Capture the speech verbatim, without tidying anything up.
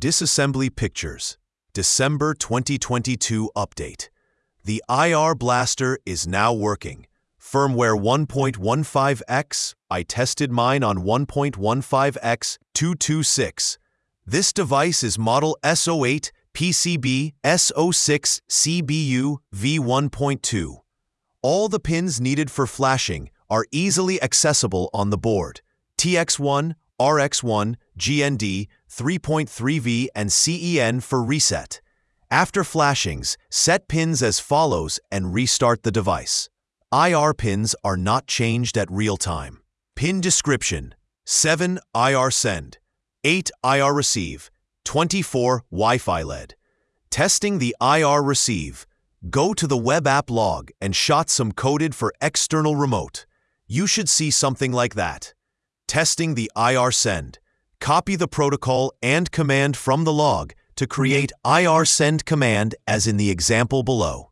Disassembly pictures. December twenty twenty-two update. The I R Blaster is now working. Firmware one point one five x. I tested mine on one point one five x two twenty-six. This device is model S zero eight P C B S zero six C B U V one point two. All the pins needed for flashing are easily accessible on the board. T X one, R X one, G N D, three point three V, and C E N for reset. After flashings, set pins as follows and restart the device. I R pins are not changed at real time. Pin description: seven I R send, eight I R receive, twenty-four Wi-Fi L E D. Testing the I R receive. Go to the web app log and shot some coded for external remote. You should see something like that. Testing the I R send. Copy the protocol and command from the log to create I R send command as in the example below.